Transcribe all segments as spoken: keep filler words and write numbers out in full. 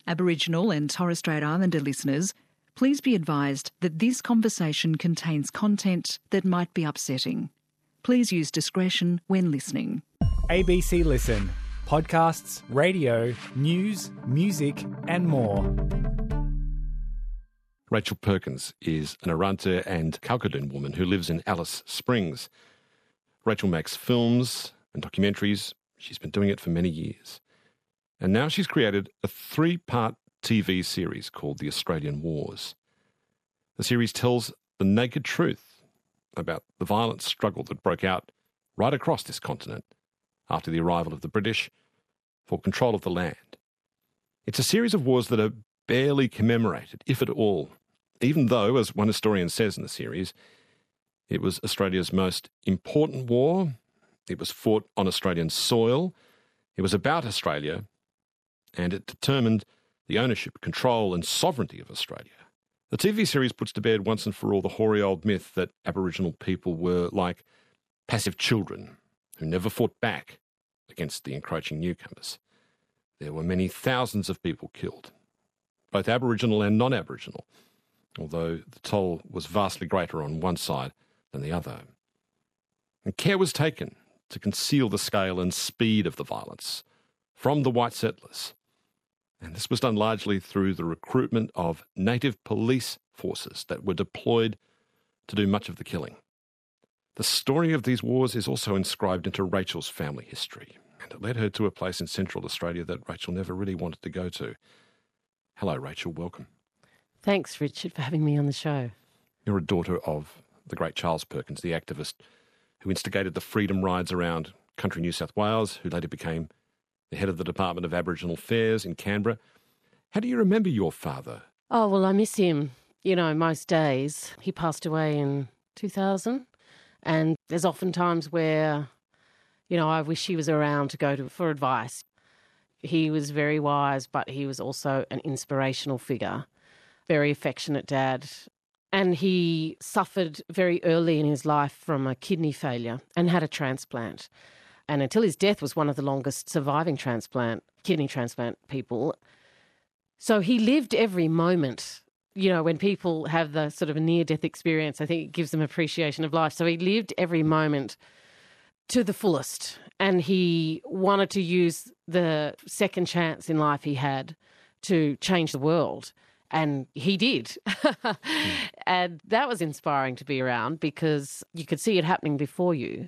Aboriginal and Torres Strait Islander listeners, please be advised that this conversation contains content that might be upsetting. Please use discretion when listening. A B C Listen. Podcasts, radio, news, music and more. Rachel Perkins is an Arrernte and Kalkadoon woman who lives in Alice Springs. Rachel makes films and documentaries. She's been doing it for many years. And now she's created a three-part T V series called The Australian Wars. The series tells the naked truth about the violent struggle that broke out right across this continent after the arrival of the British for control of the land. It's a series of wars that are barely commemorated, if at all, even though, as one historian says in the series, it was Australia's most important war. It was fought on Australian soil. It was about Australia, and it determined the ownership, control and sovereignty of Australia. The T V series puts to bed once and for all the hoary old myth that Aboriginal people were like passive children who never fought back against the encroaching newcomers. There were many thousands of people killed, both Aboriginal and non-Aboriginal, although the toll was vastly greater on one side than the other. And care was taken to conceal the scale and speed of the violence from the white settlers. And this was done largely through the recruitment of native police forces that were deployed to do much of the killing. The story of these wars is also inscribed into Rachel's family history, and it led her to a place in Central Australia that Rachel never really wanted to go to. Hello, Rachel. Welcome. Thanks, Richard, for having me on the show. You're a daughter of the great Charles Perkins, the activist who instigated the freedom rides around country New South Wales, who later became the head of the Department of Aboriginal Affairs in Canberra. How do you remember your father? Oh, well, I miss him, you know, most days. He passed away in two thousand, and there's often times where, you know, I wish he was around to go to for advice. He was very wise, but he was also an inspirational figure, very affectionate dad. And he suffered very early in his life from a kidney failure and had a transplant. And until his death was one of the longest surviving transplant, kidney transplant people. So he lived every moment. You know, when people have the sort of a near-death experience, I think it gives them appreciation of life. So he lived every moment to the fullest. And he wanted to use the second chance in life he had to change the world. And he did. mm. And that was inspiring to be around because you could see it happening before you.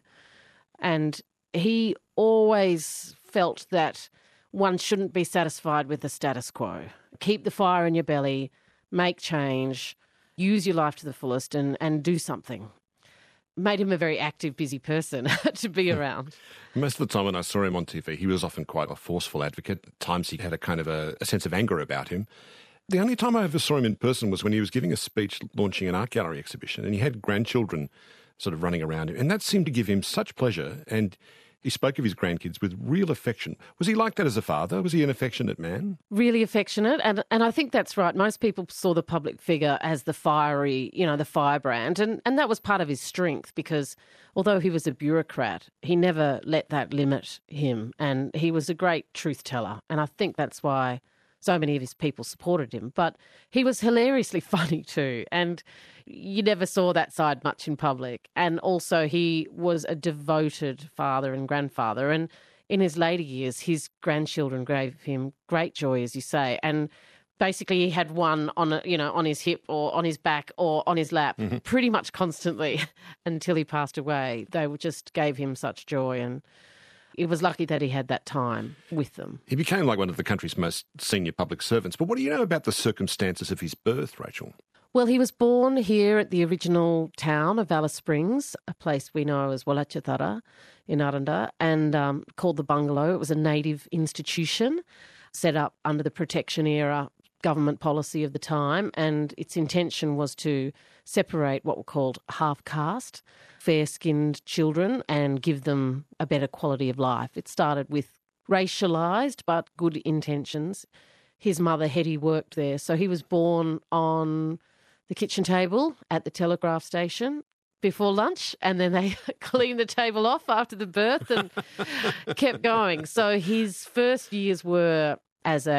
And he always felt that one shouldn't be satisfied with the status quo. Keep the fire in your belly, make change, use your life to the fullest and, and do something. Made him a very active, busy person to be around. Most of the time when I saw him on T V, he was often quite a forceful advocate. At times he had a kind of a, a sense of anger about him. The only time I ever saw him in person was when he was giving a speech launching an art gallery exhibition, and he had grandchildren sort of running around him, and that seemed to give him such pleasure, and he spoke of his grandkids with real affection. Was he like that as a father? Was he an affectionate man? Really affectionate, and and I think that's right. Most people saw the public figure as the fiery, you know, the firebrand, and, and that was part of his strength because although he was a bureaucrat, he never let that limit him, and he was a great truth teller, and I think that's why so many of his people supported him. But he was hilariously funny too, and you never saw that side much in public. And also he was a devoted father and grandfather, and in his later years, his grandchildren gave him great joy, as you say, and basically he had one on a, you know, on his hip or on his back or on his lap mm-hmm. pretty much constantly until he passed away. They just gave him such joy, and it was lucky that he had that time with them. He became like one of the country's most senior public servants. But what do you know about the circumstances of his birth, Rachel? Well, he was born here at the original town of Alice Springs, a place we know as Wallachatara in Arrernte, and um, called the Bungalow. It was a native institution set up under the protection era government policy of the time, and its intention was to separate what were called half-caste, fair-skinned children and give them a better quality of life. It started with racialised but good intentions. His mother, Hetty, worked there, so he was born on the kitchen table at the telegraph station before lunch, and then they cleaned the table off after the birth and kept going. So his first years were as a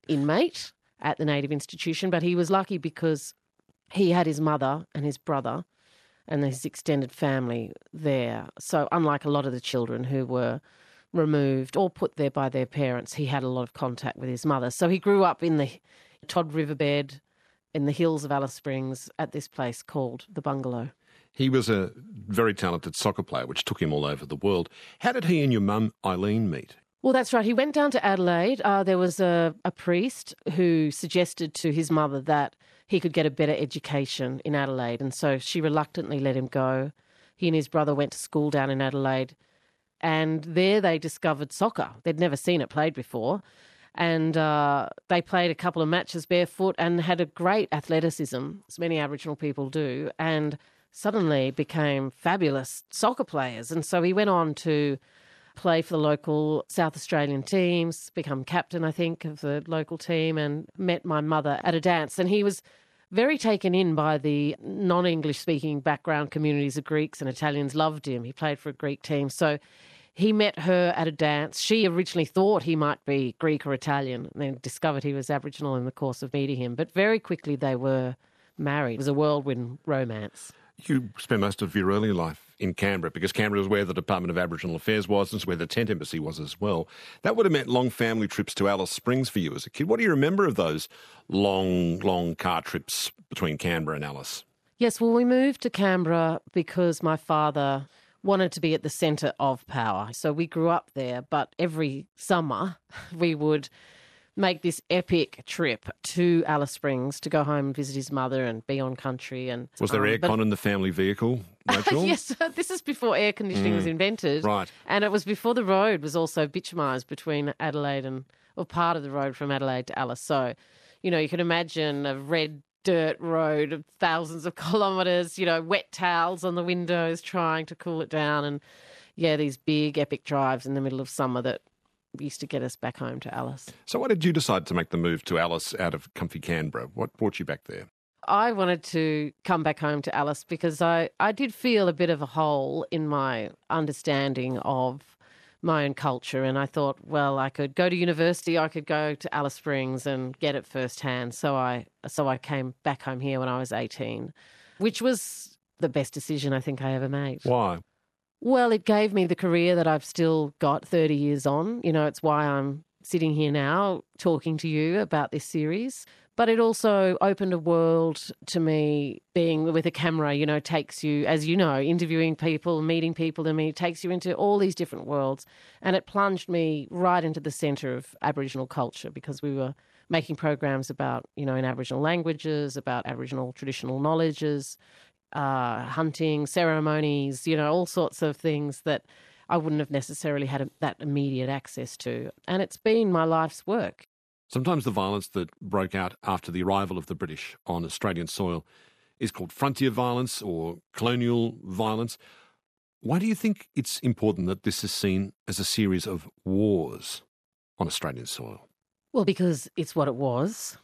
inmate at the Native Institution, but he was lucky because he had his mother and his brother and his extended family there. So unlike a lot of the children who were removed or put there by their parents, he had a lot of contact with his mother. So he grew up in the Todd Riverbed in the hills of Alice Springs at this place called The Bungalow. He was a very talented soccer player, which took him all over the world. How did he and your mum, Eileen, meet? Well, that's right. He went down to Adelaide. Uh, there was a, a priest who suggested to his mother that he could get a better education in Adelaide, and so she reluctantly let him go. He and his brother went to school down in Adelaide, and there they discovered soccer. They'd never seen it played before, and uh, they played a couple of matches barefoot and had a great athleticism, as many Aboriginal people do, and suddenly became fabulous soccer players. And so he went on to play for the local South Australian teams, become captain, I think, of the local team, and met my mother at a dance. And he was very taken in by the non-English speaking background communities of Greeks and Italians. Loved him. He played for a Greek team. So he met her at a dance. She originally thought he might be Greek or Italian, and then discovered he was Aboriginal in the course of meeting him. But very quickly they were married. It was a whirlwind romance. You spent most of your early life in Canberra because Canberra was where the Department of Aboriginal Affairs was and it's where the Tent Embassy was as well. That would have meant long family trips to Alice Springs for you as a kid. What do you remember of those long, long car trips between Canberra and Alice? Yes, well, we moved to Canberra because my father wanted to be at the centre of power. So we grew up there, but every summer we would make this epic trip to Alice Springs to go home and visit his mother and be on country. And was there um, aircon but... in the family vehicle, Rachel? Yes, this is before air conditioning mm, was invented. Right. And it was before the road was also bitumised between Adelaide and, or part of the road from Adelaide to Alice. So, you know, you can imagine a red dirt road of thousands of kilometres, you know, wet towels on the windows trying to cool it down. And, yeah, these big epic drives in the middle of summer that used to get us back home to Alice. So why did you decide to make the move to Alice out of comfy Canberra? What brought you back there? I wanted to come back home to Alice because I, I did feel a bit of a hole in my understanding of my own culture, and I thought, well, I could go to university, I could go to Alice Springs and get it firsthand. So I so I came back home here when I was eighteen, which was the best decision I think I ever made. Why? Well, it gave me the career that I've still got thirty years on. You know, it's why I'm sitting here now talking to you about this series. But it also opened a world to me. Being with a camera, you know, takes you, as you know, interviewing people, meeting people, and me, takes you into all these different worlds. And it plunged me right into the centre of Aboriginal culture because we were making programs about, you know, in Aboriginal languages, about Aboriginal traditional knowledges, Uh, hunting, ceremonies, you know, all sorts of things that I wouldn't have necessarily had a, that immediate access to. And it's been my life's work. Sometimes the violence that broke out after the arrival of the British on Australian soil is called frontier violence or colonial violence. Why do you think it's important that this is seen as a series of wars on Australian soil? Well, because it's what it was,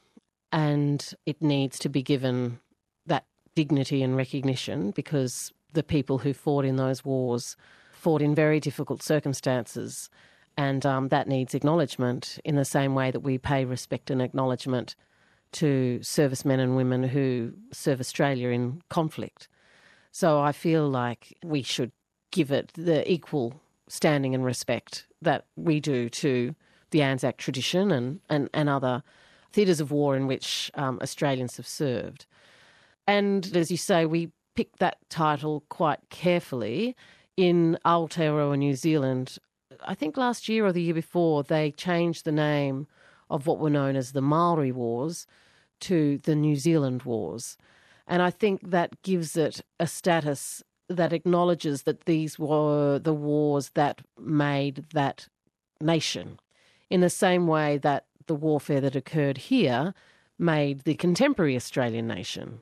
and it needs to be given that dignity and recognition because the people who fought in those wars fought in very difficult circumstances, and um, that needs acknowledgement in the same way that we pay respect and acknowledgement to servicemen and women who serve Australia in conflict. So I feel like we should give it the equal standing and respect that we do to the Anzac tradition and, and, and other theatres of war in which um, Australians have served. And as you say, we picked that title quite carefully. In Aotearoa, New Zealand, I think last year or the year before, they changed the name of what were known as the Maori Wars to the New Zealand Wars. And I think that gives it a status that acknowledges that these were the wars that made that nation, in the same way that the warfare that occurred here made the contemporary Australian nation.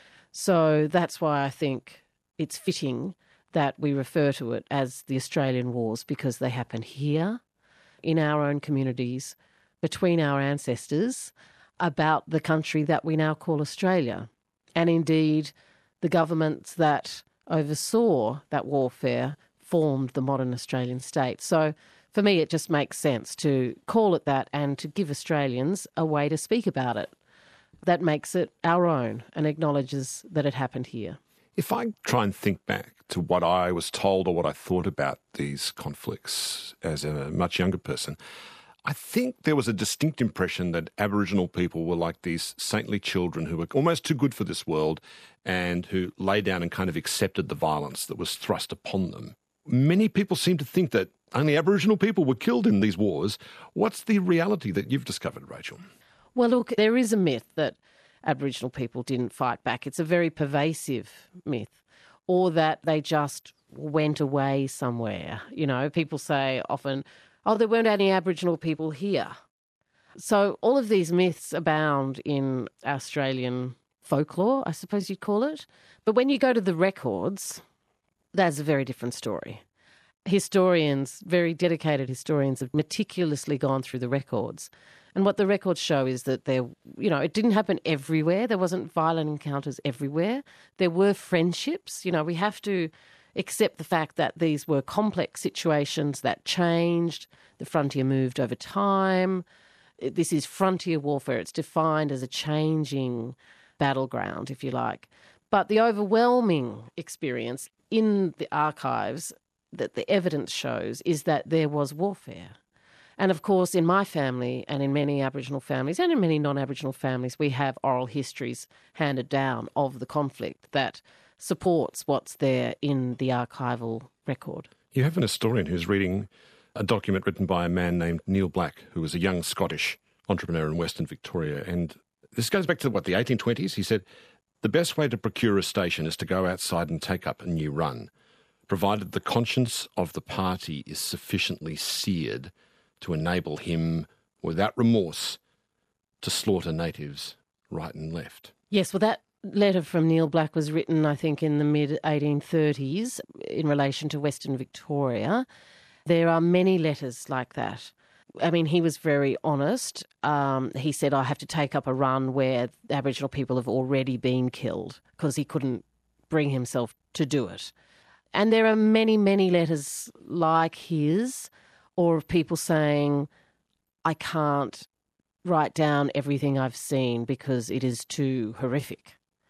So that's why I think it's fitting that we refer to it as the Australian Wars, because they happen here, in our own communities, between our ancestors, about the country that we now call Australia. And indeed, the governments that oversaw that warfare formed the modern Australian state. So for me, it just makes sense to call it that and to give Australians a way to speak about it that makes it our own and acknowledges that it happened here. If I try and think back to what I was told or what I thought about these conflicts as a much younger person, I think there was a distinct impression that Aboriginal people were like these saintly children who were almost too good for this world and who lay down and kind of accepted the violence that was thrust upon them. Many people seem to think that only Aboriginal people were killed in these wars. What's the reality that you've discovered, Rachel? Well, look, there is a myth that Aboriginal people didn't fight back. It's a very pervasive myth, or that they just went away somewhere. You know, people say often, oh, there weren't any Aboriginal people here. So all of these myths abound in Australian folklore, I suppose you'd call it. But when you go to the records, that's a very different story. Historians, very dedicated historians, have meticulously gone through the records. And what the records show is that there, you know, it didn't happen everywhere. There wasn't violent encounters everywhere. There were friendships. You know, we have to accept the fact that these were complex situations that changed. The frontier moved over time. This is frontier warfare. It's defined as a changing battleground, if you like. But the overwhelming experience in the archives that the evidence shows is that there was warfare. And of course, in my family and in many Aboriginal families and in many non-Aboriginal families, we have oral histories handed down of the conflict that supports what's there in the archival record. You have an historian who's reading a document written by a man named Neil Black, who was a young Scottish entrepreneur in Western Victoria. And this goes back to, what, the eighteen twenties? He said, the best way to procure a station is to go outside and take up a new run, provided the conscience of the party is sufficiently seared to enable him, without remorse, to slaughter natives right and left. Yes, well, that letter from Neil Black was written, I think, in the mid eighteen thirties in relation to Western Victoria. There are many letters like that. I mean, he was very honest. Um, he said, I have to take up a run where Aboriginal people have already been killed, because he couldn't bring himself to do it. And there are many, many letters like his, or of people saying, I can't write down everything I've seen because it is too horrific.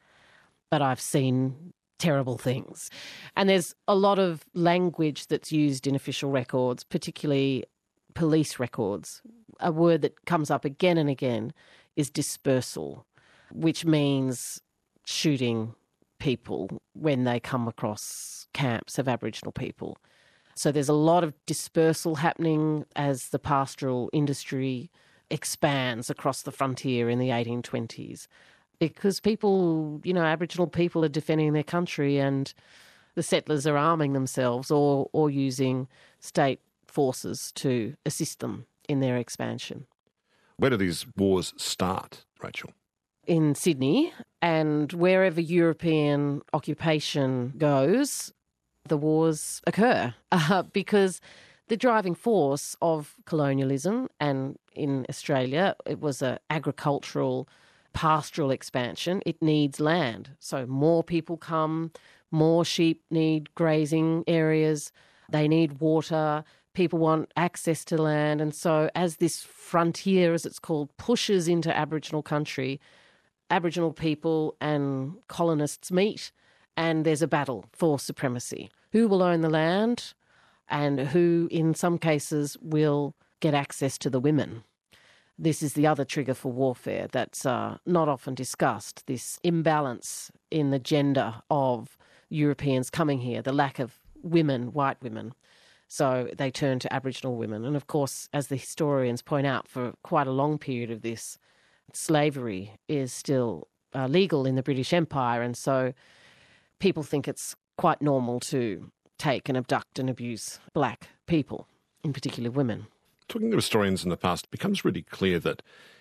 But I've seen terrible things. And there's a lot of language that's used in official records, particularly police records. A word that comes up again and again is dispersal, which means shooting people when they come across camps of Aboriginal people. So there's a lot of dispersal happening as the pastoral industry expands across the frontier in the eighteen twenties, because people, you know, Aboriginal people are defending their country and the settlers are arming themselves or, or using state forces to assist them in their expansion. Where do these wars start, Rachel? In Sydney, and wherever European occupation goes, the wars occur uh, because the driving force of colonialism, and in Australia it was an agricultural, pastoral expansion. It needs land. So more people come, more sheep need grazing areas, they need water, people want access to land. And so as this frontier, as it's called, pushes into Aboriginal country, Aboriginal people and colonists meet and there's a battle for supremacy. Who will own the land and who, in some cases, will get access to the women? This is the other trigger for warfare that's uh, not often discussed, this imbalance in the gender of Europeans coming here, the lack of women, white women. So they turn to Aboriginal women. And of course, as the historians point out, for quite a long period of this, slavery is still uh, legal in the British Empire. And so people think it's quite normal to take and abduct and abuse black people, in particular women. Talking to historians in the past, it becomes really clear that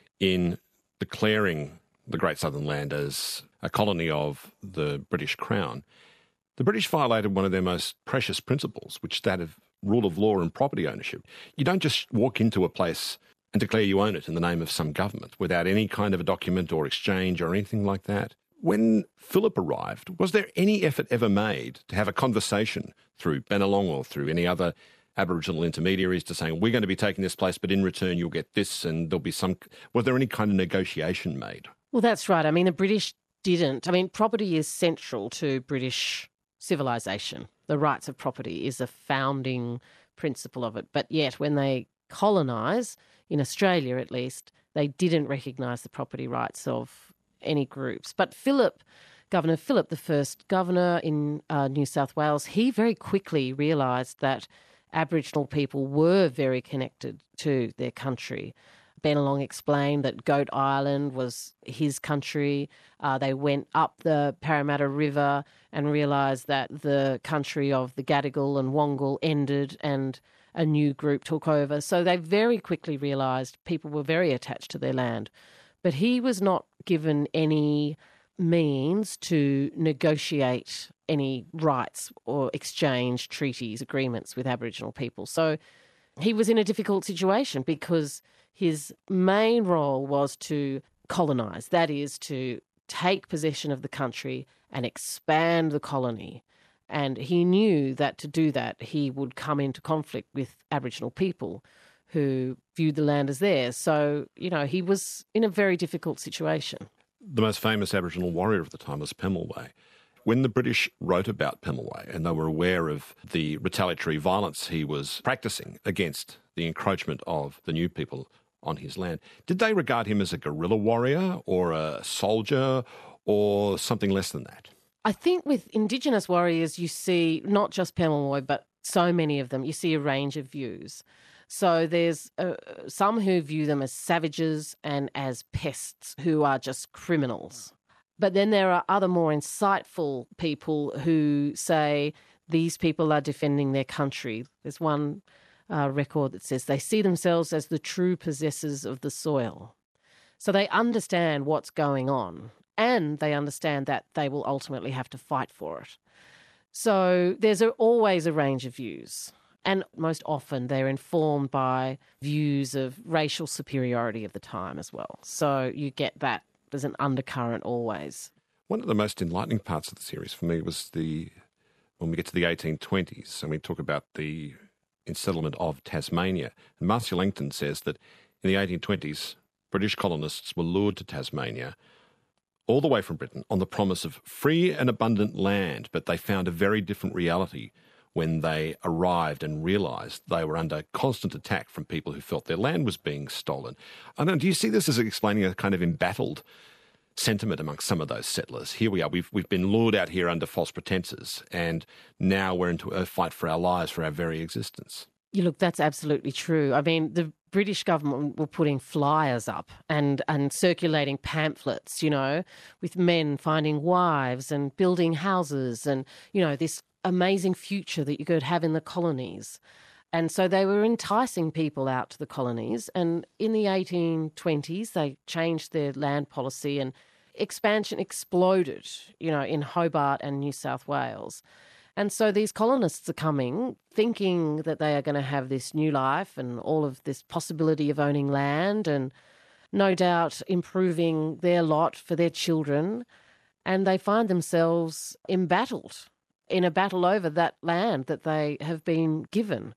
in declaring the Great Southern Land as a colony of the British Crown, the British violated one of their most precious principles, which is that of rule of law and property ownership. You don't just walk into a place and declare you own it in the name of some government without any kind of a document or exchange or anything like that. When Phillip arrived, was there any effort ever made to have a conversation through Bennelong or through any other Aboriginal intermediaries to saying, we're going to be taking this place, but in return you'll get this, and there'll be some... Was there any kind of negotiation made? Well, that's right. I mean, the British didn't. I mean, property is central to British civilization. The rights of property is a founding principle of it. But yet, when they colonise, in Australia at least, they didn't recognise the property rights of any groups. But Phillip, Governor Phillip, the first governor in uh, New South Wales, he very quickly realised that Aboriginal people were very connected to their country. Bennelong explained that Goat Island was his country. Uh, they went up the Parramatta River and realised that the country of the Gadigal and Wongal ended and a new group took over. So they very quickly realised people were very attached to their land. But he was not given any means to negotiate any rights or exchange treaties, agreements with Aboriginal people. So he was in a difficult situation because his main role was to colonise, that is, to take possession of the country and expand the colony. And he knew that to do that, he would come into conflict with Aboriginal people who viewed the land as theirs. So, you know, he was in a very difficult situation. The most famous Aboriginal warrior of the time was Pemulwuy. When the British wrote about Pemulwuy and they were aware of the retaliatory violence he was practising against the encroachment of the new people on his land, did they regard him as a guerrilla warrior or a soldier or something less than that? I think with Indigenous warriors, you see not just Pemulwuy, but so many of them, you see a range of views. So there's uh, some who view them as savages and as pests who are just criminals. But then there are other more insightful people who say these people are defending their country. There's one uh, record that says they see themselves as the true possessors of the soil. So they understand what's going on and they understand that they will ultimately have to fight for it. So there's a, always a range of views. And most often they're informed by views of racial superiority of the time as well. So you get that. There's an undercurrent always. One of the most enlightening parts of the series for me was the when we get to the eighteen twenties and we talk about the settlement of Tasmania. And Marcia Langton says that in the eighteen twenties, British colonists were lured to Tasmania all the way from Britain on the promise of free and abundant land, but they found a very different reality when they arrived and realised they were under constant attack from people who felt their land was being stolen. I don't know, do you see this as explaining a kind of embattled sentiment amongst some of those settlers? Here we are, we've, we've been lured out here under false pretences, and now we're into a fight for our lives, for our very existence. You look, that's absolutely true. I mean, the British government were putting flyers up and, and circulating pamphlets, you know, with men finding wives and building houses and, you know, this amazing future that you could have in the colonies. And so they were enticing people out to the colonies. And in the eighteen twenties, they changed their land policy and expansion exploded, you know, in Hobart and New South Wales. And so these colonists are coming thinking that they are going to have this new life and all of this possibility of owning land and no doubt improving their lot for their children. And they find themselves embattled in a battle over that land that they have been given.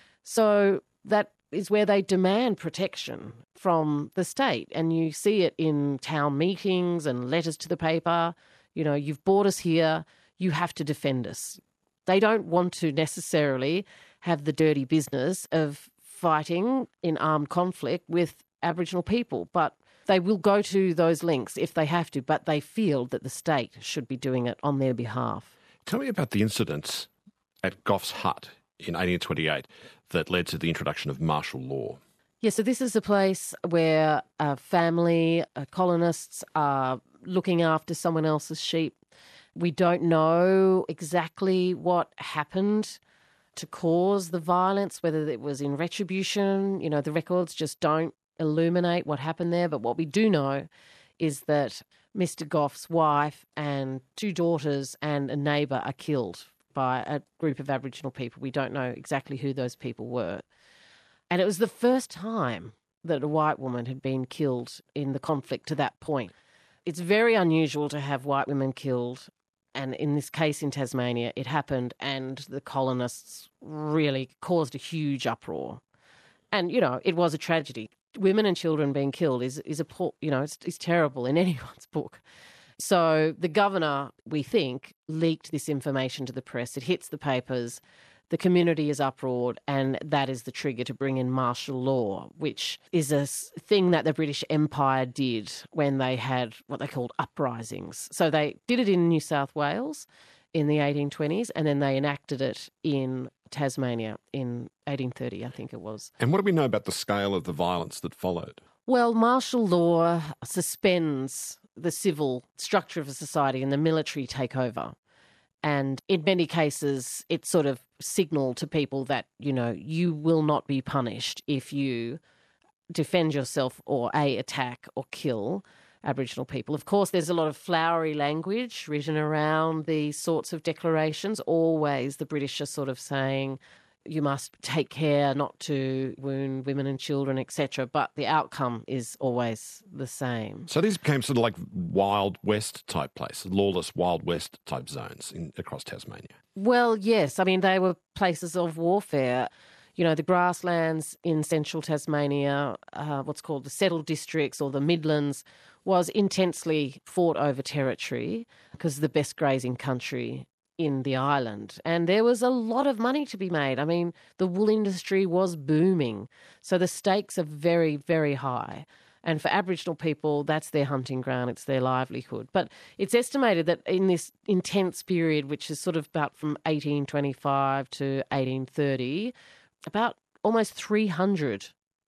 So that is where they demand protection from the state. And you see it in town meetings and letters to the paper. You know, you've brought us here, you have to defend us. They don't want to necessarily have the dirty business of fighting in armed conflict with Aboriginal people, but they will go to those lengths if they have to, but they feel that the state should be doing it on their behalf. Tell me about the incidents at Goff's Hut in eighteen twenty-eight that led to the introduction of martial law. Yeah, so this is a place where a family, uh, colonists are looking after someone else's sheep. We don't know exactly what happened to cause the violence, whether it was in retribution. You know, the records just don't illuminate what happened there. But what we do know is that Mister Goff's wife and two daughters and a neighbour are killed by a group of Aboriginal people. We don't know exactly who those people were. And it was the first time that a white woman had been killed in the conflict to that point. It's very unusual to have white women killed And in this case in Tasmania, it happened and the colonists really caused a huge uproar. And, you know, it was a tragedy. Women and children being killed is, is a, you know, it's, it's terrible in anyone's book. So the governor, we think, leaked this information to the press. It hits the papers. The community is uproared, and that is the trigger to bring in martial law, which is a thing that the British Empire did when they had what they called uprisings. So they did it in New South Wales in the eighteen twenties, and then they enacted it in Tasmania in eighteen thirty, I think it was. And what do we know about the scale of the violence that followed? Well, martial law suspends the civil structure of a society and the military take over. And in many cases, it sort of signalled to people that, you know, you will not be punished if you defend yourself or, A, attack or kill Aboriginal people. Of course, there's a lot of flowery language written around these sorts of declarations. Always the British are sort of saying you must take care not to wound women and children, et cetera. But the outcome is always the same. So these became sort of like Wild West type places, lawless Wild West type zones in, across Tasmania. Well, yes. I mean, they were places of warfare. You know, the grasslands in central Tasmania, uh, what's called the settled districts or the Midlands, was intensely fought over territory because the best grazing country in the island. And there was a lot of money to be made. I mean, the wool industry was booming. So the stakes are very, very high. And for Aboriginal people, that's their hunting ground, it's their livelihood. But it's estimated that in this intense period, which is sort of about from eighteen twenty-five to eighteen thirty, about almost three hundred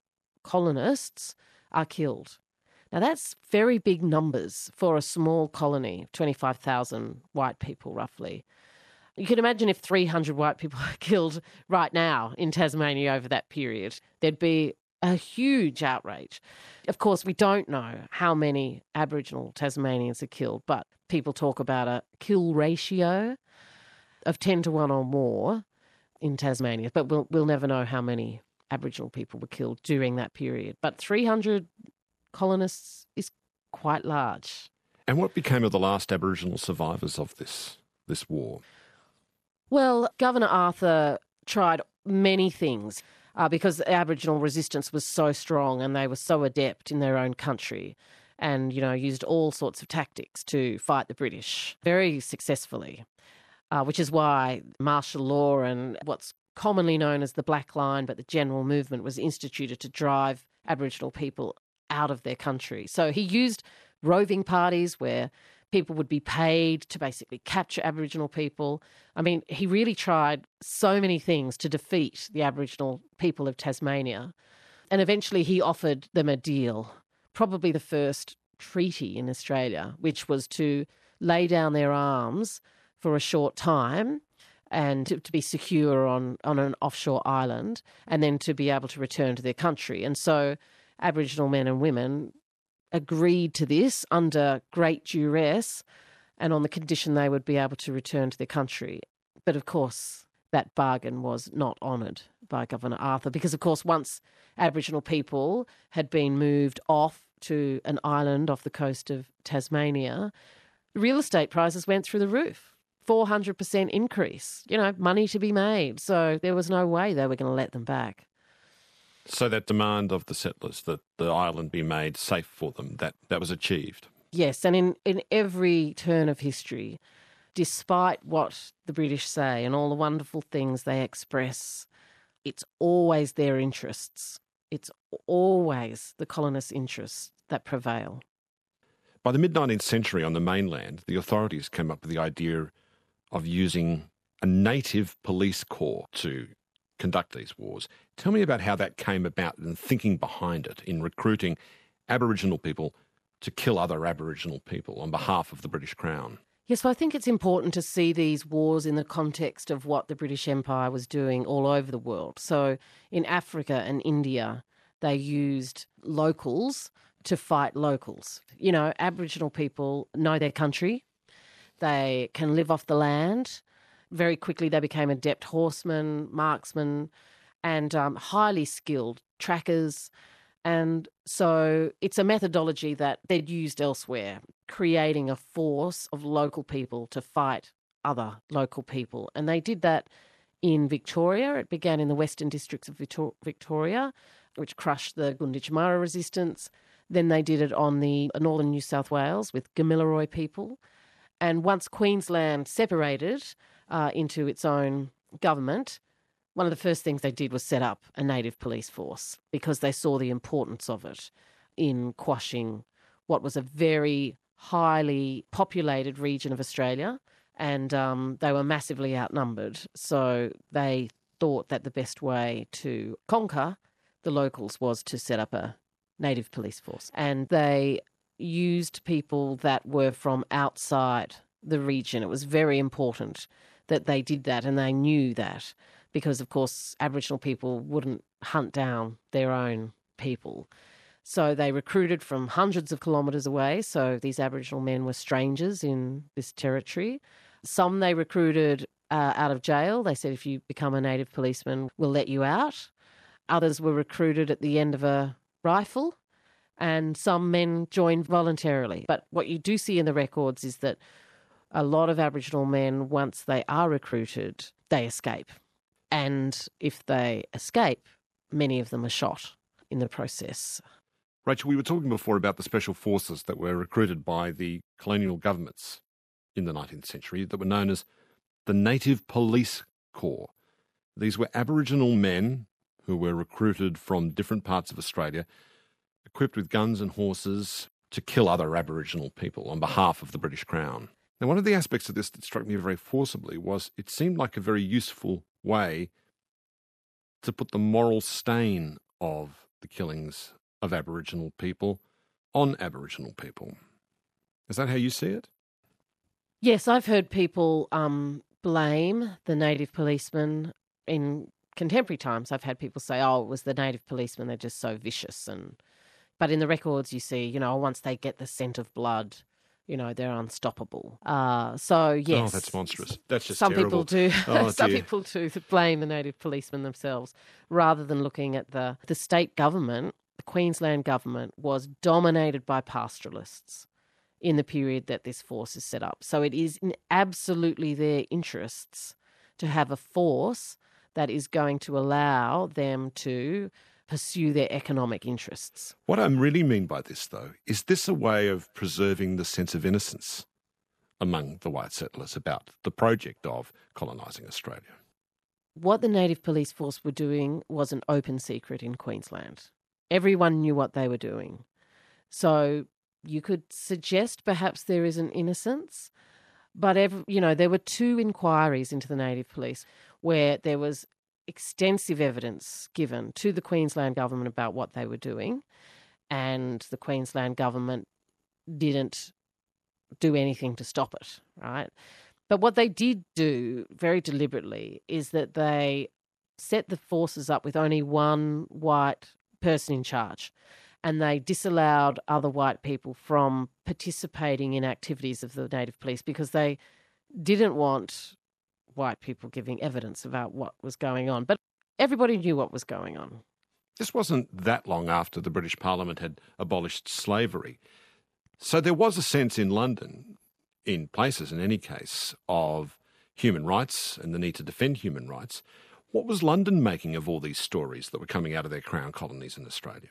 colonists are killed. Now, that's very big numbers for a small colony, twenty-five thousand white people roughly. You can imagine if three hundred white people are killed right now in Tasmania over that period, there'd be a huge outrage. Of course, we don't know how many Aboriginal Tasmanians are killed, but people talk about a kill ratio of ten to one or more in Tasmania, but we'll, we'll never know how many Aboriginal people were killed during that period. But three hundred colonists is quite large. And what became of the last Aboriginal survivors of this this war? Well, Governor Arthur tried many things uh, because the Aboriginal resistance was so strong and they were so adept in their own country and, you know, used all sorts of tactics to fight the British very successfully, uh, which is why martial law and what's commonly known as the Black Line, but the general movement, was instituted to drive Aboriginal people out of their country. So he used roving parties where people would be paid to basically capture Aboriginal people. I mean, he really tried so many things to defeat the Aboriginal people of Tasmania. And eventually he offered them a deal, probably the first treaty in Australia, which was to lay down their arms for a short time and to, to be secure on, on an offshore island and then to be able to return to their country. And so Aboriginal men and women agreed to this under great duress and on the condition they would be able to return to their country. But of course, that bargain was not honoured by Governor Arthur because, of course, once Aboriginal people had been moved off to an island off the coast of Tasmania, real estate prices went through the roof. four hundred percent increase, you know, money to be made. So there was no way they were going to let them back. So that demand of the settlers that the island be made safe for them, that, that was achieved? Yes, and in, in every turn of history, despite what the British say and all the wonderful things they express, it's always their interests. It's always the colonists' interests that prevail. By the mid-nineteenth century on the mainland, the authorities came up with the idea of using a native police corps to conduct these wars. Tell me about how that came about and thinking behind it in recruiting Aboriginal people to kill other Aboriginal people on behalf of the British Crown. Yes, well, I think it's important to see these wars in the context of what the British Empire was doing all over the world. So in Africa and India, they used locals to fight locals. You know, Aboriginal people know their country. They can live off the land. Very quickly, they became adept horsemen, marksmen, and um, highly skilled trackers. And so it's a methodology that they'd used elsewhere. creating a force of local people to fight other local people. And they did that in Victoria. It began in the Western Districts of Victoria, which crushed the Gunditjmara resistance. Then they did it on the northern New South Wales with Gamilaroi people. And once Queensland separated uh, into its own government, one of the first things they did was set up a native police force because they saw the importance of it in quashing what was a very highly populated region of Australia, and um, they were massively outnumbered. So they thought that the best way to conquer the locals was to set up a native police force. And they used people that were from outside the region. It was very important that they did that, and they knew that because, of course, Aboriginal people wouldn't hunt down their own people. So they recruited from hundreds of kilometres away. So these Aboriginal men were strangers in this territory. Some they recruited uh, out of jail. They said, if you become a native policeman, we'll let you out. Others were recruited at the end of a rifle, and some men joined voluntarily. But what you do see in the records is that a lot of Aboriginal men, once they are recruited, they escape. And if they escape, many of them are shot in the process. Rachel, we were talking before about the special forces that were recruited by the colonial governments in the nineteenth century that were known as the Native Police Corps. These were Aboriginal men who were recruited from different parts of Australia, equipped with guns and horses to kill other Aboriginal people on behalf of the British Crown. Now, one of the aspects of this that struck me very forcibly was it seemed like a very useful way to put the moral stain of the killings of Aboriginal people on Aboriginal people. Is that how you see it? Yes, I've heard people um, blame the native policemen in contemporary times. I've had people say, oh, it was the native policemen, they're just so vicious. And But in the records you see, you know, once they get the scent of blood, you know, they're unstoppable. Uh, so, yes. Oh, that's monstrous. That's just some terrible. People do, oh, some dear. people do blame the native policemen themselves rather than looking at the, the state government. The Queensland government was dominated by pastoralists in the period that this force is set up. So it is in absolutely their interests to have a force that is going to allow them to pursue their economic interests. What I really mean by this, though, is this a way of preserving the sense of innocence among the white settlers about the project of colonising Australia? What the Native Police Force were doing was an open secret in Queensland. Everyone knew what they were doing. So you could suggest perhaps there is an innocence, but every, you know, there were two inquiries into the Native Police where there was extensive evidence given to the Queensland government about what they were doing, and the Queensland government didn't do anything to stop it, right? But what they did do very deliberately is that they set the forces up with only one white person in charge, and they disallowed other white people from participating in activities of the Native Police because they didn't want white people giving evidence about what was going on. But everybody knew what was going on. This wasn't that long after the British Parliament had abolished slavery. So there was a sense in London, in places in any case, of human rights and the need to defend human rights. What was London making of all these stories that were coming out of their Crown colonies in Australia?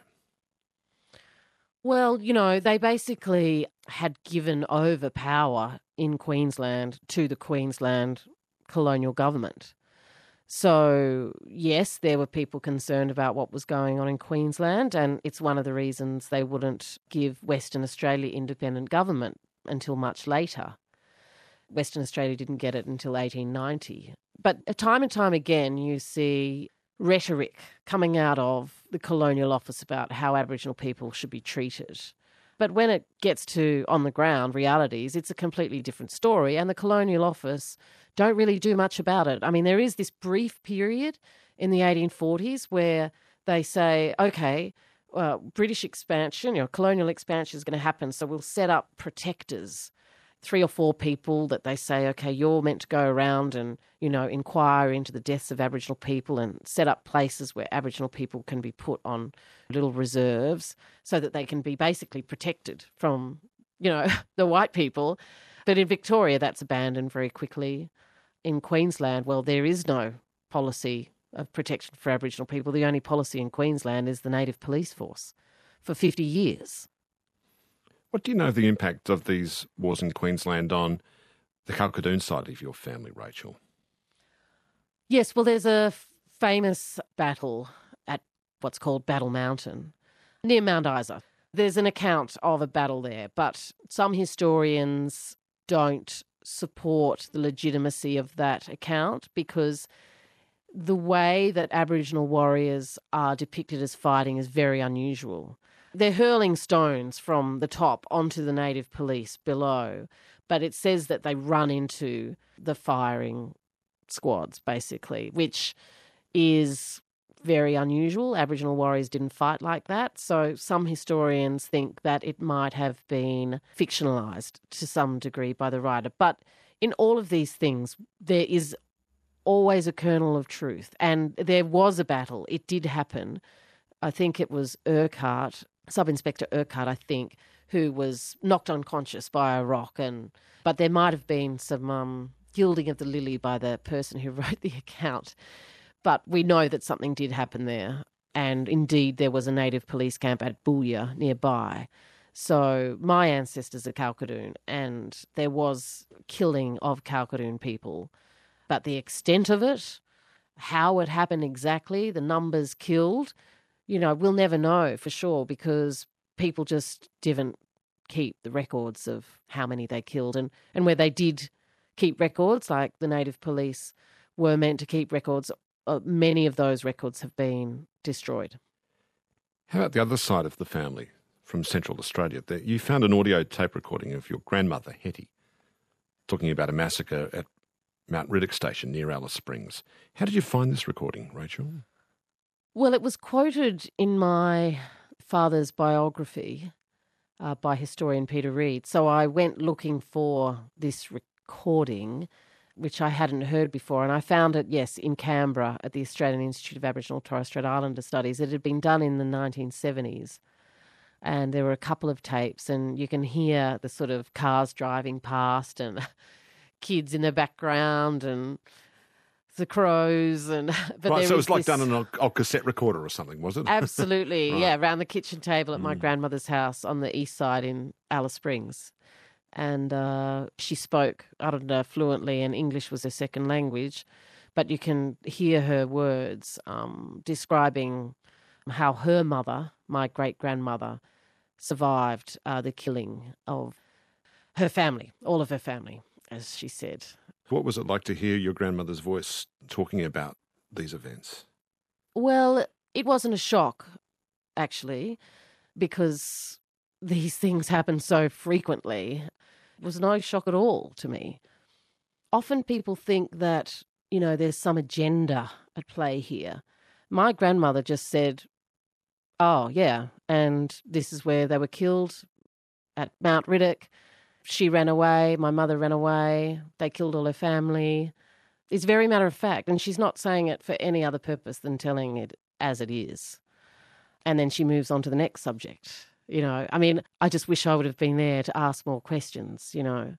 Well, you know, they basically had given over power in Queensland to the Queensland colonial government. So, yes, there were people concerned about what was going on in Queensland, and it's one of the reasons they wouldn't give Western Australia independent government until much later. Western Australia didn't get it until eighteen ninety. But time and time again, you see rhetoric coming out of the Colonial Office about how Aboriginal people should be treated. But when it gets to on the ground realities, it's a completely different story, and the Colonial Office don't really do much about it. I mean, there is this brief period in the eighteen forties where they say, okay, uh, British expansion, you know, colonial expansion is going to happen, so we'll set up protectors, three or four people that they say, okay, you're meant to go around and, you know, inquire into the deaths of Aboriginal people and set up places where Aboriginal people can be put on little reserves so that they can be basically protected from, you know, the white people. But in Victoria, that's abandoned very quickly. In Queensland, well, there is no policy of protection for Aboriginal people. The only policy in Queensland is the Native Police Force for fifty years. What do you know of the impact of these wars in Queensland on the Kalkadoon side of your family, Rachel? Yes, well, there's a famous battle at what's called Battle Mountain near Mount Isa. There's an account of a battle there, but some historians don't support the legitimacy of that account because the way that Aboriginal warriors are depicted as fighting is very unusual. They're hurling stones from the top onto the native police below, but it says that they run into the firing squads, basically, which is very unusual. Aboriginal warriors didn't fight like that. So some historians think that it might have been fictionalised to some degree by the writer. But in all of these things, there is always a kernel of truth. And there was a battle. It did happen. I think it was Urquhart, Sub-Inspector Urquhart, I think, who was knocked unconscious by a rock. And But there might have been some um, gilding of the lily by the person who wrote the account. But we know that something did happen there. And indeed, there was a native police camp at Booyah nearby. So my ancestors are Kalkadoon, and there was killing of Kalkadoon people. But the extent of it, how it happened exactly, the numbers killed, you know, we'll never know for sure because people just didn't keep the records of how many they killed. And, and where they did keep records, like the native police were meant to keep records, uh, many of those records have been destroyed. How about the other side of the family from Central Australia? You found an audio tape recording of your grandmother, Hetty, talking about a massacre at Mount Riddock Station near Alice Springs. How did you find this recording, Rachel? Well, it was quoted in my father's biography uh, by historian Peter Reid. So I went looking for this recording, which I hadn't heard before, and I found it, yes, in Canberra at the Australian Institute of Aboriginal and Torres Strait Islander Studies. It had been done in the nineteen seventies, and there were a couple of tapes, and you can hear the sort of cars driving past and kids in the background and the crows. and but Right, so it was like this... done on a, a cassette recorder or something, was it? Absolutely, Right. yeah, around the kitchen table at my Mm. grandmother's house on the east side in Alice Springs. And uh, she spoke, I don't know, fluently, and English was her second language. But you can hear her words um, describing how her mother, my great-grandmother, survived uh, the killing of her family, all of her family, as she said. What was it like to hear your grandmother's voice talking about these events? Well, it wasn't a shock, actually, because these things happen so frequently. It was no shock at all to me. Often people think that, you know, there's some agenda at play here. My grandmother just said, oh, yeah, and this is where they were killed, at Mount Riddock. She ran away, my mother ran away, they killed all her family. It's very matter of fact, and she's not saying it for any other purpose than telling it as it is. And then she moves on to the next subject. You know, I mean, I just wish I would have been there to ask more questions, you know,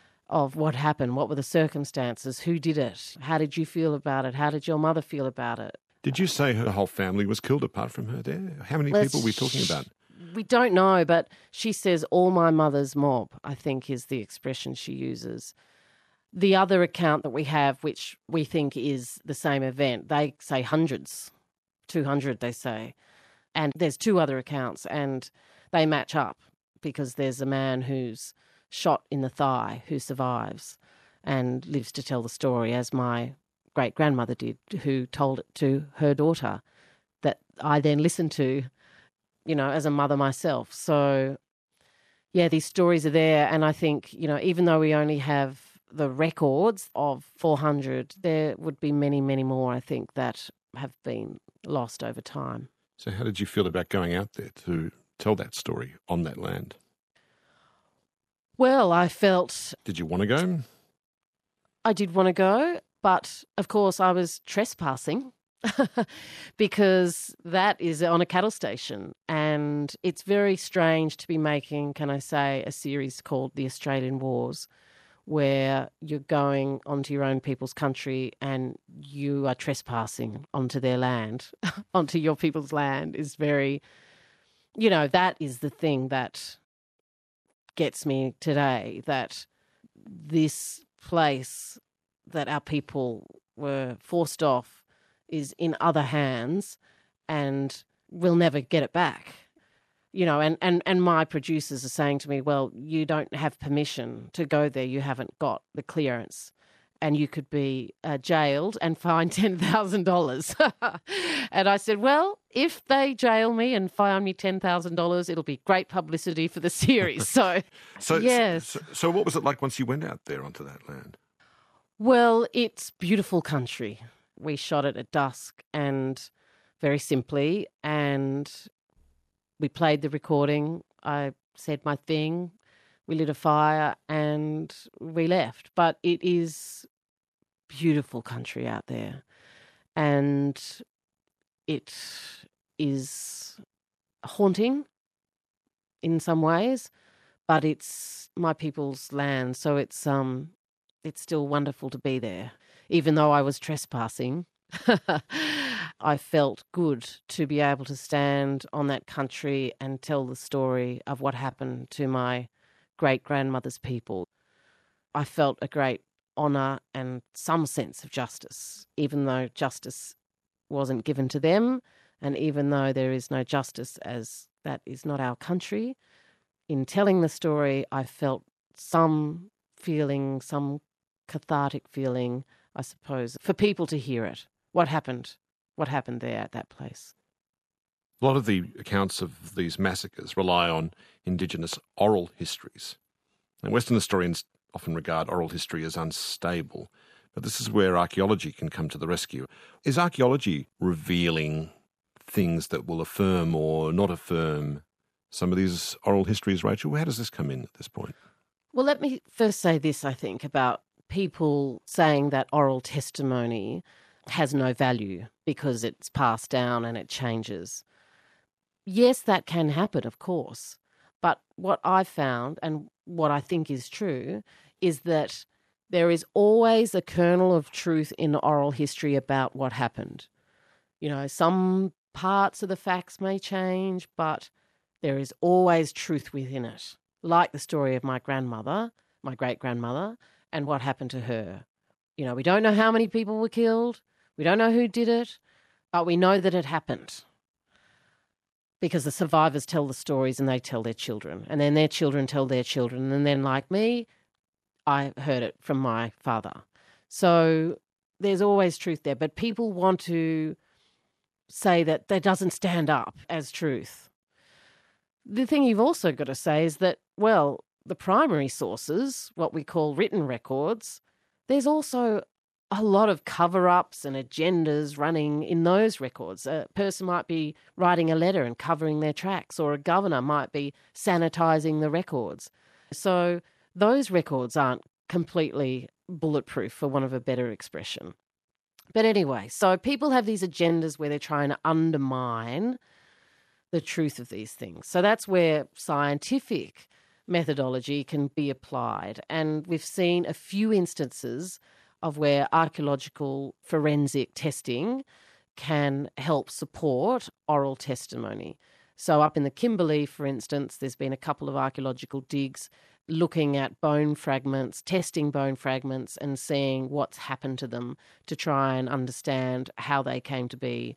of what happened, what were the circumstances, who did it, how did you feel about it, how did your mother feel about it? Did you say her whole family was killed apart from her there? How many Well, people were we talking about? We don't know, but she says all my mother's mob, I think is the expression she uses. The other account that we have, which we think is the same event, they say hundreds, two hundred they say. And there's two other accounts and they match up because there's a man who's shot in the thigh who survives and lives to tell the story, as my great-grandmother did, who told it to her daughter that I then listened to, you know, as a mother myself. So, yeah, these stories are there. And I think, you know, even though we only have the records of four hundred, there would be many, many more, I think, that have been lost over time. So how did you feel about going out there to tell that story on that land? Well, I felt... Did you want to go? I did want to go, but of course I was trespassing because that is on a cattle station, and it's very strange to be making, can I say, a series called The Australian Wars, where you're going onto your own people's country and you are trespassing onto their land, onto your people's land is very, you know, that is the thing that gets me today, that this place that our people were forced off is in other hands and we'll never get it back. You know, and, and, and my producers are saying to me, well, you don't have permission to go there. You haven't got the clearance and you could be uh, jailed and fined ten thousand dollars. And I said, well, if they jail me and fine me ten thousand dollars, it'll be great publicity for the series. So, so, yes. So, so what was it like once you went out there onto that land? Well, it's beautiful country. We shot it at dusk and very simply, and we played the recording. I said my thing. We lit a fire and we left. But it is beautiful country out there. And it is haunting in some ways, but it's my people's land. So it's um, it's still wonderful to be there. Even though I was trespassing, I felt good to be able to stand on that country and tell the story of what happened to my great-grandmother's people. I felt a great honour and some sense of justice, even though justice wasn't given to them, and even though there is no justice as that is not our country. In telling the story, I felt some feeling, some cathartic feeling, I suppose, for people to hear it. What happened? What happened there at that place? A lot of the accounts of these massacres rely on Indigenous oral histories. And Western historians often regard oral history as unstable, but this is where archaeology can come to the rescue. Is archaeology revealing things that will affirm or not affirm some of these oral histories, Rachel? How does this come in at this point? Well, let me first say this, I think, about people saying that oral testimony has no value because it's passed down and it changes. Yes, that can happen, of course. But what I've found, and what I think is true, is that there is always a kernel of truth in oral history about what happened. You know, some parts of the facts may change, but there is always truth within it. Like the story of my grandmother, my great-grandmother, and what happened to her. You know, we don't know how many people were killed. We don't know who did it, but we know that it happened. Because the survivors tell the stories and they tell their children, and then their children tell their children, and then, like me, I heard it from my father. So there's always truth there, but people want to say that that doesn't stand up as truth. The thing you've also got to say is that, well, the primary sources, what we call written records, there's also a lot of cover-ups and agendas running in those records. A person might be writing a letter and covering their tracks, or a governor might be sanitising the records. So those records aren't completely bulletproof, for want of a better expression. But anyway, so people have these agendas where they're trying to undermine the truth of these things. So that's where scientific methodology can be applied. And we've seen a few instances of where archaeological forensic testing can help support oral testimony. So up in the Kimberley, for instance, there's been a couple of archaeological digs looking at bone fragments, testing bone fragments and seeing what's happened to them to try and understand how they came to be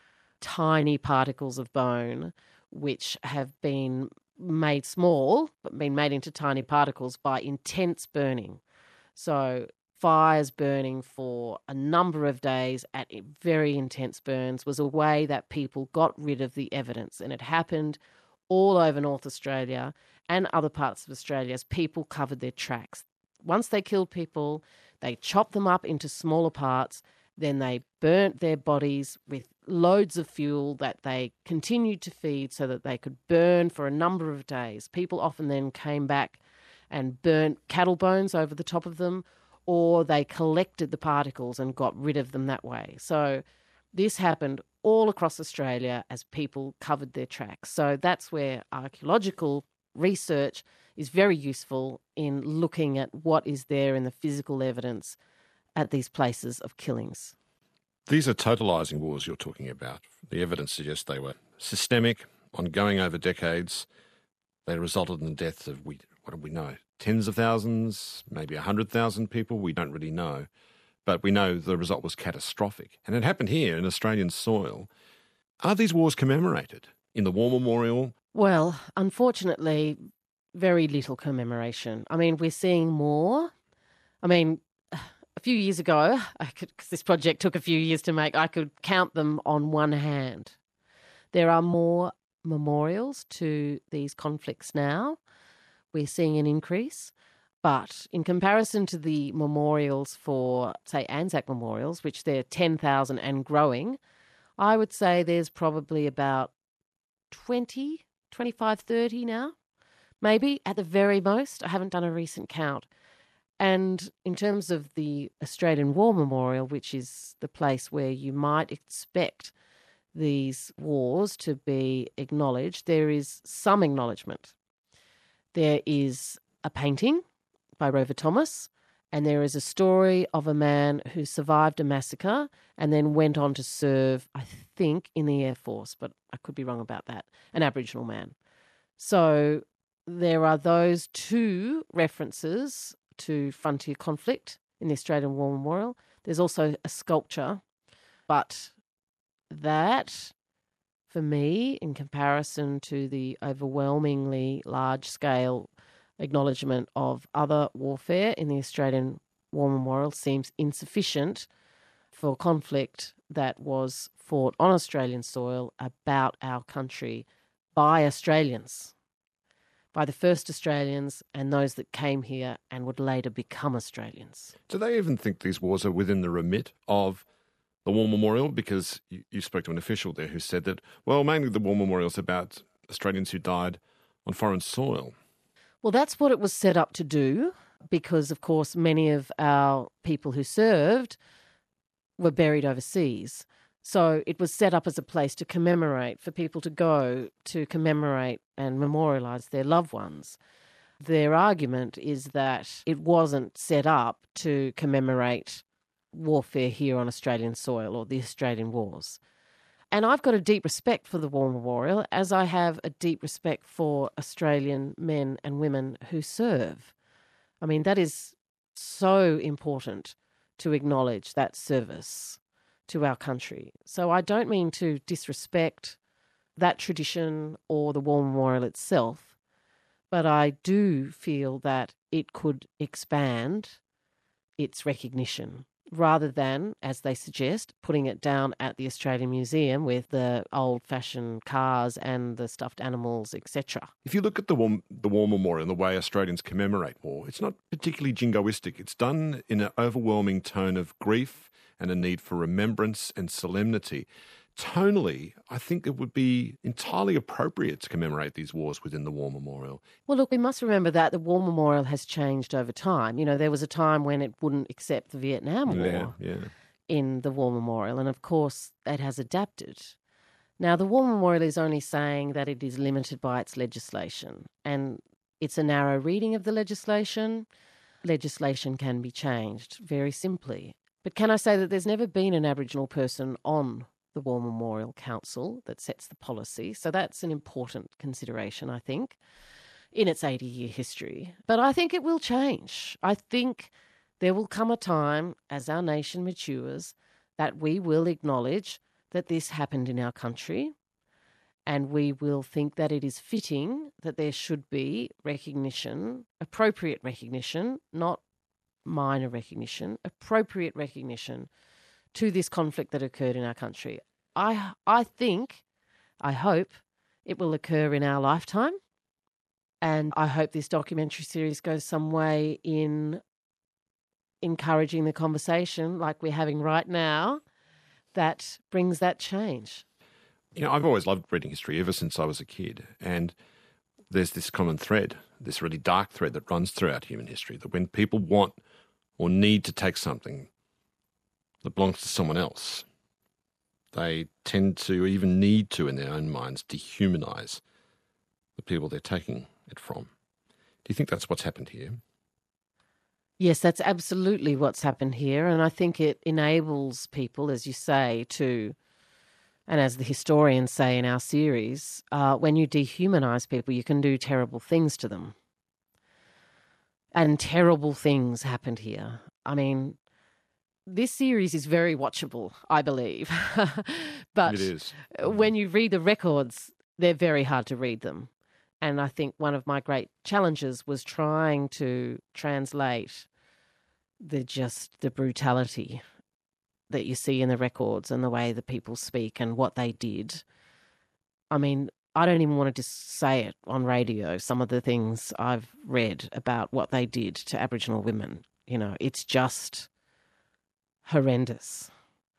tiny particles of bone which have been made small, but been made into tiny particles by intense burning. So fires burning for a number of days at very intense burns was a way that people got rid of the evidence. And it happened all over North Australia and other parts of Australia as people covered their tracks. Once they killed people, they chopped them up into smaller parts, then they burnt their bodies with loads of fuel that they continued to feed so that they could burn for a number of days. People often then came back and burnt cattle bones over the top of them, or they collected the particles and got rid of them that way. So This happened all across Australia as people covered their tracks. So that's where archaeological research is very useful in looking at what is there in the physical evidence at these places of killings. These are totalising wars you're talking about. The evidence suggests they were systemic, ongoing over decades. They resulted in the deaths of, we, what do we know, tens of thousands, maybe one hundred thousand people? We don't really know. But we know the result was catastrophic. And it happened here in Australian soil. Are these wars commemorated in the War Memorial? Well, unfortunately, very little commemoration. I mean, we're seeing more. I mean, a few years ago, because this project took a few years to make, I could count them on one hand. There are more memorials to these conflicts now. We're seeing an increase. But in comparison to the memorials for, say, Anzac memorials, which they're ten thousand and growing, I would say there's probably about twenty, twenty-five, thirty now, maybe at the very most. I haven't done a recent count. And in terms of the Australian War Memorial, which is the place where you might expect these wars to be acknowledged, there is some acknowledgement. There is a painting by Rover Thomas, and there is a story of a man who survived a massacre and then went on to serve, I think, in the Air Force, but I could be wrong about that, an Aboriginal man. So there are those two references to frontier conflict in the Australian War Memorial. There's also a sculpture, but that, for me, in comparison to the overwhelmingly large-scale acknowledgement of other warfare in the Australian War Memorial, seems insufficient for conflict that was fought on Australian soil about our country by Australians, by the first Australians and those that came here and would later become Australians. Do they even think these wars are within the remit of the War Memorial? Because you, you spoke to an official there who said that, well, mainly the War Memorial is about Australians who died on foreign soil. Well, that's what it was set up to do because, of course, many of our people who served were buried overseas. So it was set up as a place to commemorate, for people to go to commemorate and memorialise their loved ones. Their argument is that it wasn't set up to commemorate warfare here on Australian soil or the Australian wars. And I've got a deep respect for the War Memorial, as I have a deep respect for Australian men and women who serve. I mean, that is so important to acknowledge that service to our country. So I don't mean to disrespect that tradition or the War Memorial itself, but I do feel that it could expand its recognition, rather than, as they suggest, putting it down at the Australian Museum with the old-fashioned cars and the stuffed animals, et cetera. If you look at the War, the War Memorial and the way Australians commemorate war, it's not particularly jingoistic. It's done in an overwhelming tone of grief and a need for remembrance and solemnity. Tonally, I think it would be entirely appropriate to commemorate these wars within the War Memorial. Well, look, we must remember that the War Memorial has changed over time. You know, there was a time when it wouldn't accept the Vietnam War Yeah, yeah. in the War Memorial, and of course it has adapted. Now, the War Memorial is only saying that it is limited by its legislation, and it's a narrow reading of the legislation. Legislation can be changed very simply. But can I say that there's never been an Aboriginal person on the War Memorial Council that sets the policy. So that's an important consideration, I think, in its eighty-year history. But I think it will change. I think there will come a time, as our nation matures, that we will acknowledge that this happened in our country, and we will think that it is fitting that there should be recognition, appropriate recognition, not minor recognition, appropriate recognition to this conflict that occurred in our country. I I think, I hope, it will occur in our lifetime, and I hope this documentary series goes some way in encouraging the conversation like we're having right now that brings that change. You know, I've always loved reading history ever since I was a kid, and there's this common thread, this really dark thread that runs throughout human history, that when people want or need to take something that belongs to someone else, they tend to, even need to in their own minds, dehumanise the people they're taking it from. Do you think that's what's happened here? Yes, that's absolutely what's happened here. And I think it enables people, as you say, to, and as the historians say in our series, uh, when you dehumanise people, you can do terrible things to them. And terrible things happened here. I mean, this series is very watchable, I believe. But it is. When you read the records, they're very hard to read them. And I think one of my great challenges was trying to translate the just the brutality that you see in the records and the way the people speak and what they did. I mean, I don't even want to just say it on radio, some of the things I've read about what they did to Aboriginal women. You know, it's just horrendous.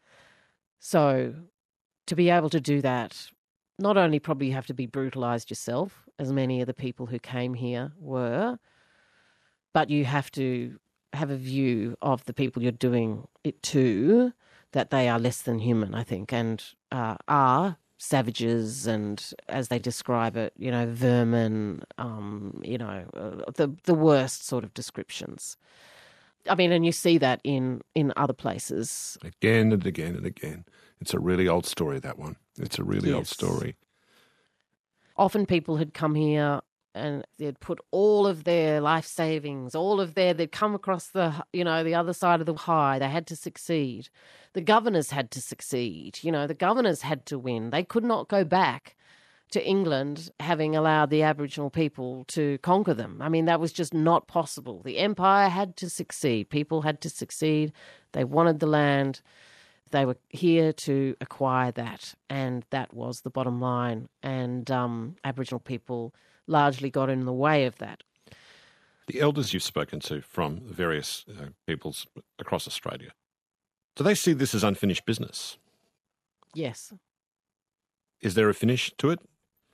So to be able to do that, not only probably you have to be brutalised yourself, as many of the people who came here were, but you have to have a view of the people you're doing it to, that they are less than human, I think, and uh, are savages and, as they describe it, you know, vermin, um, you know, uh, the the worst sort of descriptions. I mean, and you see that in, in other places. Again and again and again. It's a really old story, that one. It's a really Yes. old story. Often people had come here and they'd put all of their life savings, all of their, they'd come across the, you know, the other side of the high. They had to succeed. The governors had to succeed. You know, the governors had to win. They could not go back to England having allowed the Aboriginal people to conquer them. I mean, that was just not possible. The empire had to succeed. People had to succeed. They wanted the land. They were here to acquire that, and that was the bottom line. And um, Aboriginal people largely got in the way of that. The elders you've spoken to from various uh, peoples across Australia, do they see this as unfinished business? Yes. Is there a finish to it?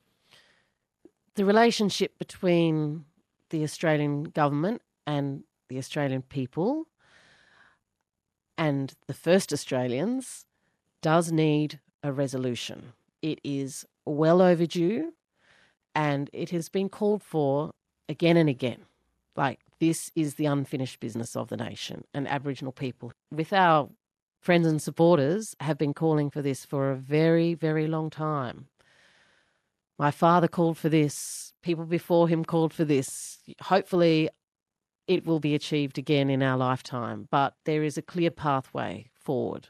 The relationship between the Australian government and the Australian people and the first Australians does need a resolution. It is well overdue, and it has been called for again and again. Like, this is the unfinished business of the nation, and Aboriginal people, with our friends and supporters, have been calling for this for a very, very long time. My father called for this. People before him called for this. Hopefully it will be achieved again in our lifetime, but there is a clear pathway forward,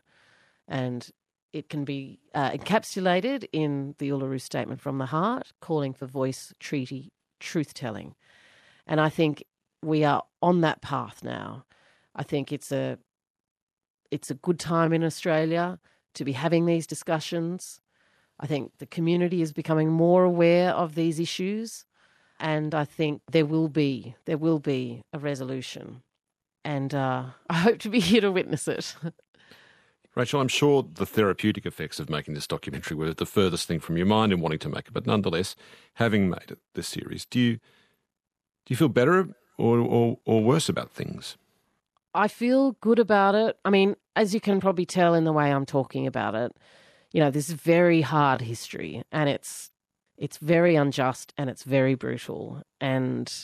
and it can be uh, encapsulated in the Uluru Statement from the Heart, calling for voice, treaty, truth-telling. And I think we are on that path now. I think it's a it's a good time in Australia to be having these discussions. I think the community is becoming more aware of these issues, and I think there will be there will be a resolution, and uh, I hope to be here to witness it. Rachel, I'm sure the therapeutic effects of making this documentary were the furthest thing from your mind in wanting to make it, but nonetheless, having made it, this series, do you do you feel better or, or, or worse about things? I feel good about it. I mean, as you can probably tell in the way I'm talking about it, you know, this is very hard history, and it's it's very unjust and it's very brutal. And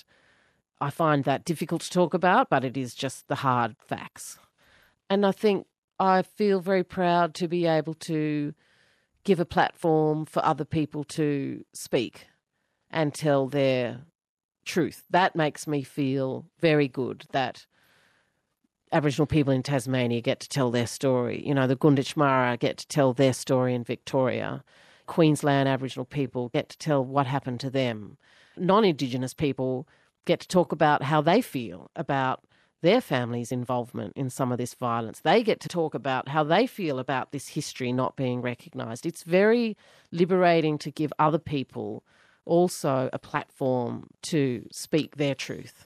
I find that difficult to talk about, but it is just the hard facts. And I think I feel very proud to be able to give a platform for other people to speak and tell their truth. That makes me feel very good that Aboriginal people in Tasmania get to tell their story. You know, the Gunditjmara get to tell their story in Victoria. Queensland Aboriginal people get to tell what happened to them. Non-Indigenous people get to talk about how they feel about their family's involvement in some of this violence. They get to talk about how they feel about this history not being recognised. It's very liberating to give other people also a platform to speak their truth.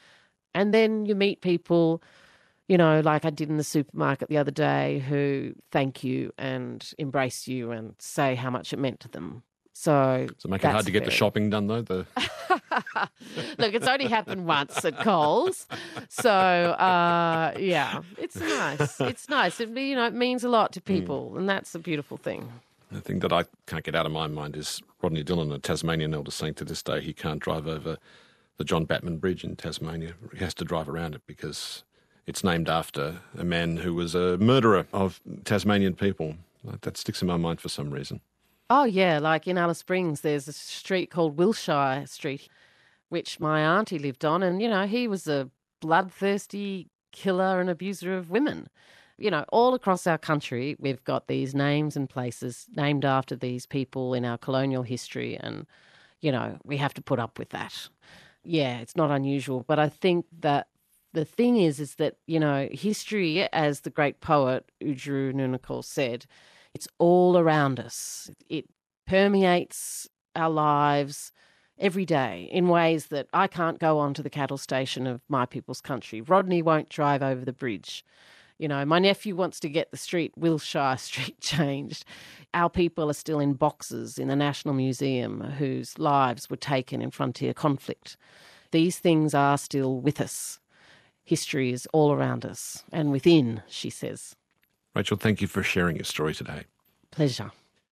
And then you meet people, you know, like I did in the supermarket the other day, who thank you and embrace you and say how much it meant to them. So, Does it make it hard that's to get the very- shopping done, though? The... Look, it's only happened once at Coles. So, uh, yeah, it's nice. It's nice. It, you know, it means a lot to people, and that's a beautiful thing. The thing that I can't get out of my mind is Rodney Dillon, a Tasmanian elder, saying to this day he can't drive over the John Batman Bridge in Tasmania. He has to drive around it because it's named after a man who was a murderer of Tasmanian people. That sticks in my mind for some reason. Oh, yeah, like in Alice Springs, there's a street called Wilshire Street, which my auntie lived on, and, you know, he was a bloodthirsty killer and abuser of women. You know, all across our country, we've got these names and places named after these people in our colonial history, and, you know, we have to put up with that. Yeah, it's not unusual, but I think that the thing is, is that, you know, history, as the great poet Ujuru Nunakal said, it's all around us. It permeates our lives every day in ways that I can't go onto the cattle station of my people's country. Rodney won't drive over the bridge. You know, my nephew wants to get the street, Wilshire Street, changed. Our people are still in boxes in the National Museum whose lives were taken in frontier conflict. These things are still with us. History is all around us and within, she says. Rachel, thank you for sharing your story today. Pleasure.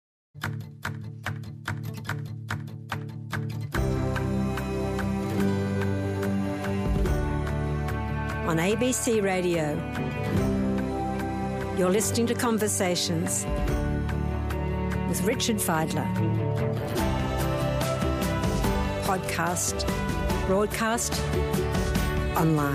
On A B C Radio, you're listening to Conversations with Richard Fidler. Podcast, broadcast, online.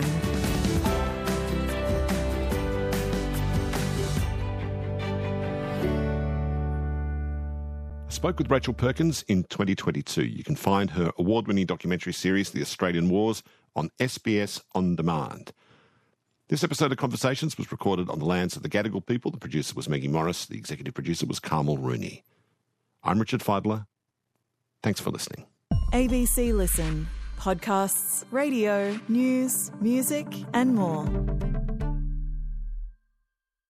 I spoke with Rachel Perkins in twenty twenty-two. You can find her award-winning documentary series, The Australian Wars, on S B S On Demand. This episode of Conversations was recorded on the lands of the Gadigal people. The producer was Maggie Morris. The executive producer was Carmel Rooney. I'm Richard Fidler. Thanks for listening. A B C Listen. Podcasts, radio, news, music and more.